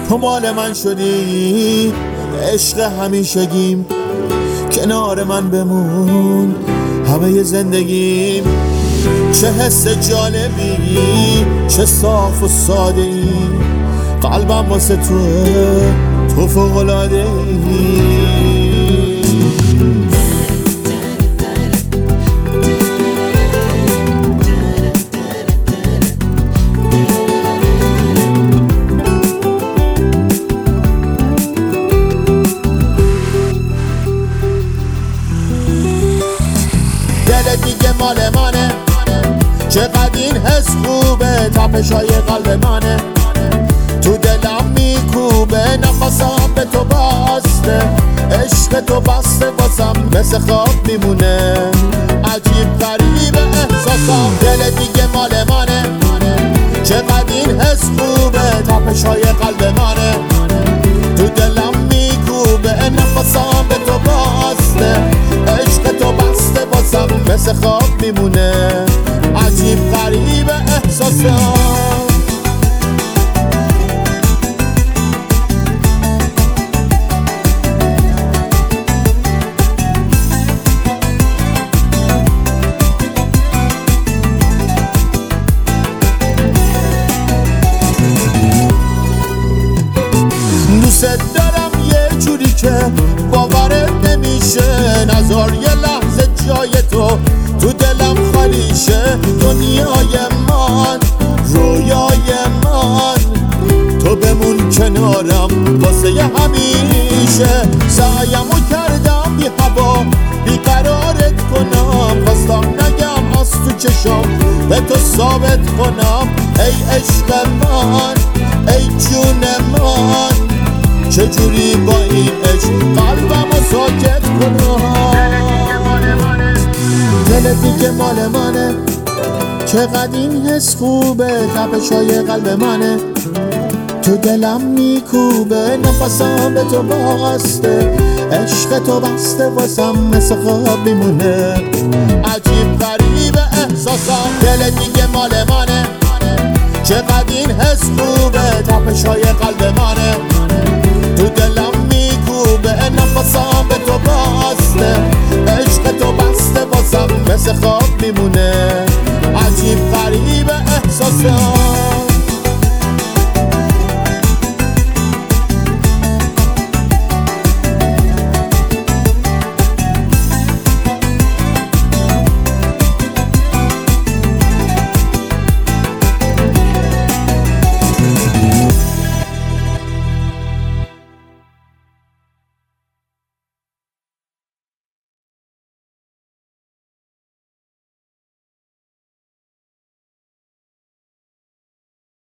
تو مال من شدی، عشق همیشگیم، کنار من بمون همه زندگیم. چه حس جالبی، چه صاف و ساده ای، قلبم واسه تو فوق‌العاده ای. دل دیگه مال منه، چقدر این حس خوبه، تپشای قلب منه، تو دلم میکوبه، نفسم به تو بسته، عشق تو بسته واسم مثل خواب میمونه، عجیب غریب احساسم. دل دیگه مال منه، چقدر این حس خوبه، تپشای قلب منه، تو دلم میکوبه، نفسم به تو بسته، عشق تو بسته واسم مثل خواب میمونه، عجیب غریب احساسم. دوست دارم یه جوری که باورت نمیشه، نذار یه لحظه جای تو دلم خالی شه. دنیای من، رویای من، تو بمون کنارم واسه همیشه. سعیمو کردم بی هوا بیقرارت کنم، خواستم نگم از تو چشم به تو ثابت کنم. ای عشق من، ای جون من، چجوری با این عشق قلبمو ساکت کنم. دل دیگه مال منه، چقدر این حس خوبه، تپشای قلب منه، تو دلم میکوبه، نفسم به تو بسته، عشق تو بسته واسم مثل خواب میمونه، عجیب غریب احساسم. دل دیگه مال منه، چقدر این حس خوبه، تپشای قلب منه، تو دلم میکوبه، نفسم به تو بسته، عشق تو بسته واسم مثل خواب میمونه، عجیب غریب احساسم.